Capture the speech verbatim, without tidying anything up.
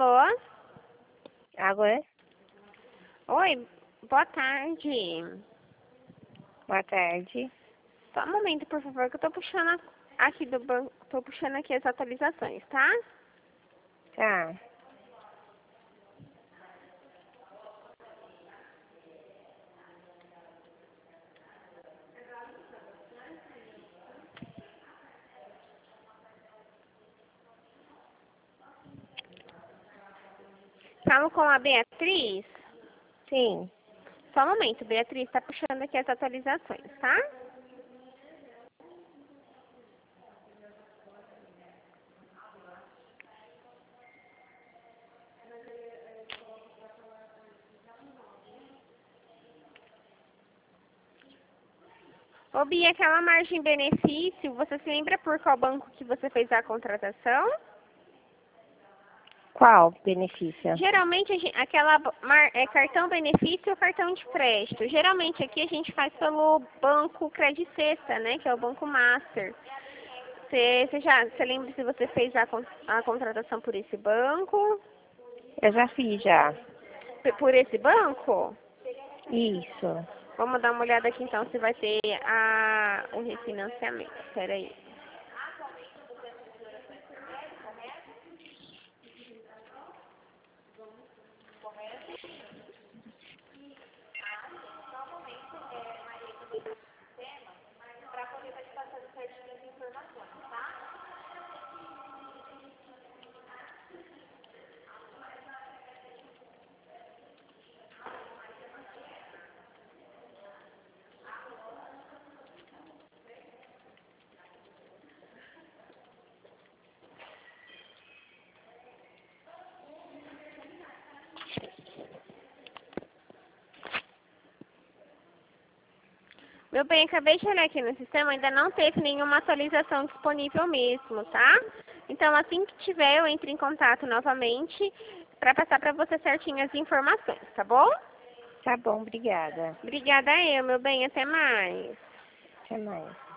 Alô? Agora? Oi, boa tarde. Boa tarde. Só um momento, por favor, que eu tô puxando a- aqui do banco, tô puxando aqui as atualizações, tá? Tá. Falo com a Beatriz? Sim. Só um momento, Beatriz, tá puxando aqui as atualizações, tá? Ô, Bia, aquela margem benefício, você se lembra por qual banco que você fez a contratação? Qual benefício? Geralmente, a gen- aquela mar- é cartão benefício ou cartão de crédito. Geralmente, aqui a gente faz pelo banco Credit Sexta, né? Que é o banco Master. Você, você já, você lembra se você fez a, con- a contratação por esse banco? Eu já fiz já. P- Por esse banco? Isso. Vamos dar uma olhada aqui então se vai ter a, o refinanciamento. Espera aí. Meu bem, acabei de olhar aqui no sistema, ainda não teve nenhuma atualização disponível mesmo, tá? Então, assim que tiver, eu entro em contato novamente para passar para você certinho as informações, tá bom? Tá bom, obrigada. Obrigada eu, meu bem. Até mais. Até mais.